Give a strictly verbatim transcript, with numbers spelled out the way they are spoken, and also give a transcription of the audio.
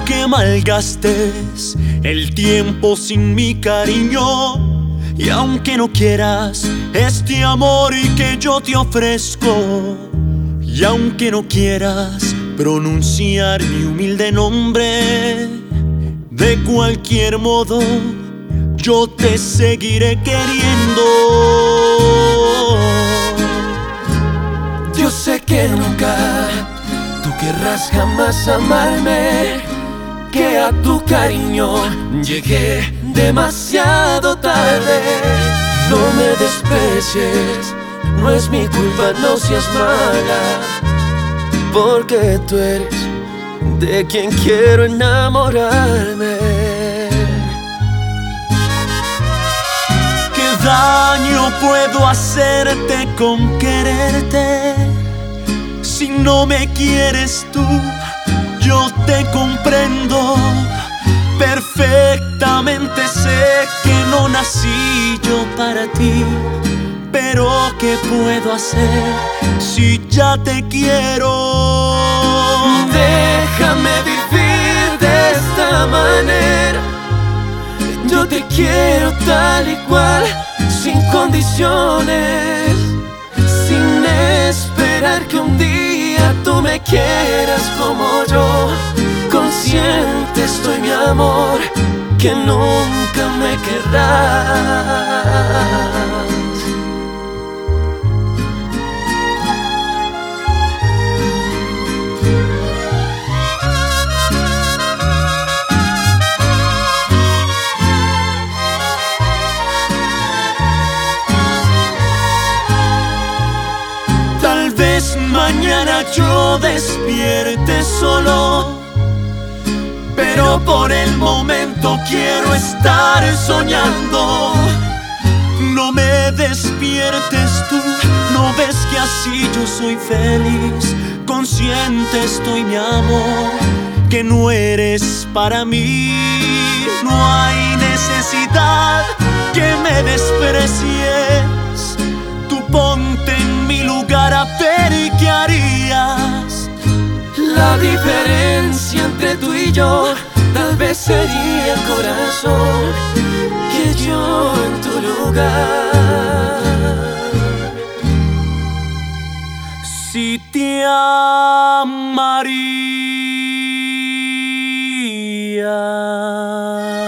que malgastes el tiempo sin mi cariño, y aunque no quieras este amor que yo te ofrezco, y aunque no quieras pronunciar mi humilde nombre, de cualquier modo yo te seguiré queriendo. Yo sé que nunca tú querrás jamás amarme, que a tu cariño llegué demasiado tarde. No me desprecies, no es mi culpa, no seas mala, porque tú eres de quien quiero enamorarme. ¿Qué daño puedo hacerte con quererte? Si no me quieres tú, yo te comprendo. Perfectamente sé que no nací yo para ti, pero ¿qué puedo hacer si ya te quiero? Déjame vivir de esta manera. Yo te quiero tal y cual, sin condiciones, sin esperar que un día tú me quieras como yo. Consciente estoy, mi amor, que nunca me querrás. Tal vez mañana yo despierte solo, pero por el momento quiero estar soñando. No me despiertes tú, no ves que así yo soy feliz. Consciente estoy, mi amor, que no eres para mí. No hay necesidad que me desprecies. Tú ponte en mi lugar a ver qué harías. La diferencia entre tú y yo tal vez sería el corazón que yo en tu lugar. Si te amaría.